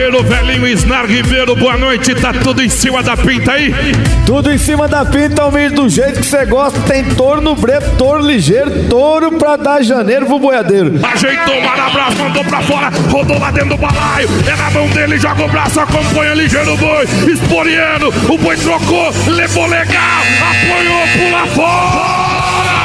Ribeiro, velhinho Isnar Ribeiro, boa noite, tá tudo em cima da pinta aí? Tudo em cima da pinta, Almir, do jeito que você gosta. Tem touro no brete, touro ligeiro, touro pra dar janeiro pro boiadeiro. Ajeitou, Marabrás, mandou pra fora, rodou lá dentro do balaio. É na mão dele, joga o braço, acompanha ligeiro o boi. Esporeando, o boi trocou, levou legal, apanhou, pula fora.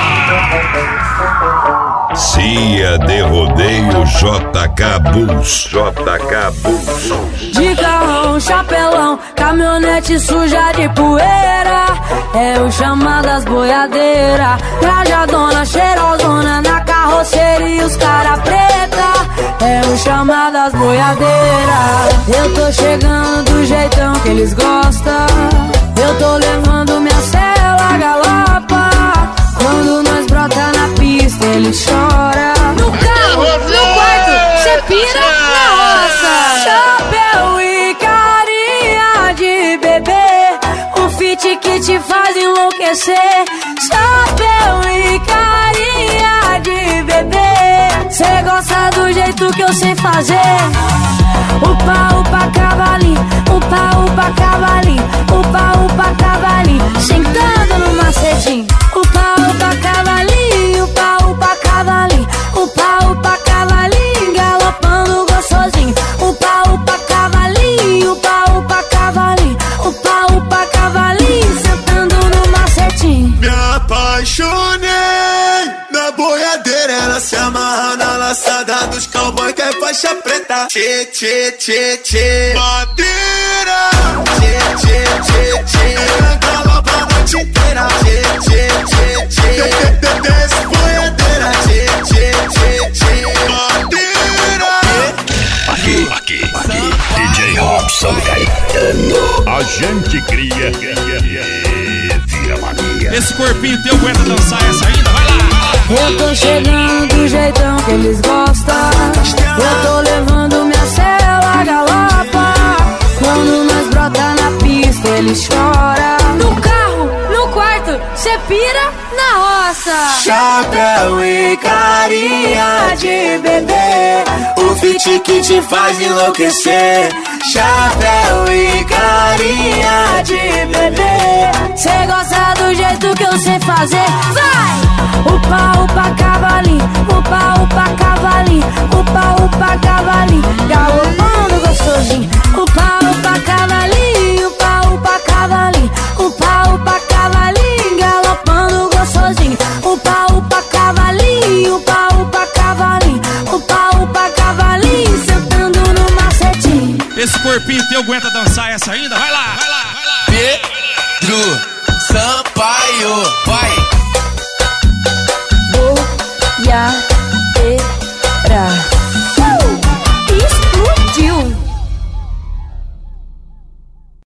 Cia de rodeio JK Bulls. JK Bulls. De carrão, chapelão, caminhonete suja de poeira. É o chamadas boiadeira. Trajadona, cheirosona, na carroceria os cara preta. É o chamadas boiadeira. Eu tô chegando do jeitão que eles gostam. Eu tô levando minha cela galopa. Quando nós brota na pista, ele chora. No carro, no quarto, cê pira na roça. Chapéu e carinha de bebê, um fit que te faz enlouquecer. Chapéu e carinha de bebê, cê gosta do jeito que eu sei fazer. Upa, upa, cavalinho, upa, upa, cavalinho, upa, upa, cavalinho, sentando no macetinho. Upa, upa, cavalinho, upa, upa, cavalinho, upa, upa, cavalinho, galopando gostosinho. Upa, upa, cavalinho, upa, upa, cavalinho, upa, upa, cavalinho, sentando no macetinho. Me apaixonei na boiadeira, ela se amarra na laçada dos cowboy que é faixa preta. Tchê, tchê, tchê, tchê, madeira. Tchê, tchê, tchê, tchê, ela galopa a noite inteira. Tchê, tchê, tchê, tchê, desce boiadeira. Tchê, tchê, tchê, tchê, madeira. Aqui, DJ Robson Caetano. A gente cria, vira mania. esse corpinho teu aguenta dançar essa ainda? Vai lá, vai lá. Eu tô chegando do jeitão que eles gostam. Eu tô levando minha cela galopa. Quando nós brota na pista, ele chora. No carro, no quarto, cê pira na roça. Chapéu e carinha de bebê, o fit que te faz enlouquecer. Chapéu e carinha de bebê, cê gosta do jeito que eu sei fazer. Vai! Upa, upa, cavalinho, upa, upa, cavalinho, upa, upa, cavalinho, galopando gostosinho. Upa, upa, cavalinho, upa, upa, cavalinho, upa, upa, cavalinho, galopando gostosinho. Upa, upa, cavalinho, upa, upa, cavalinho, upa, upa, cavalinho, sentando no macetinho. Esse corpinho teu aguenta dançar essa ainda? Vai lá, vai lá, vai lá. Pedro Sampaio.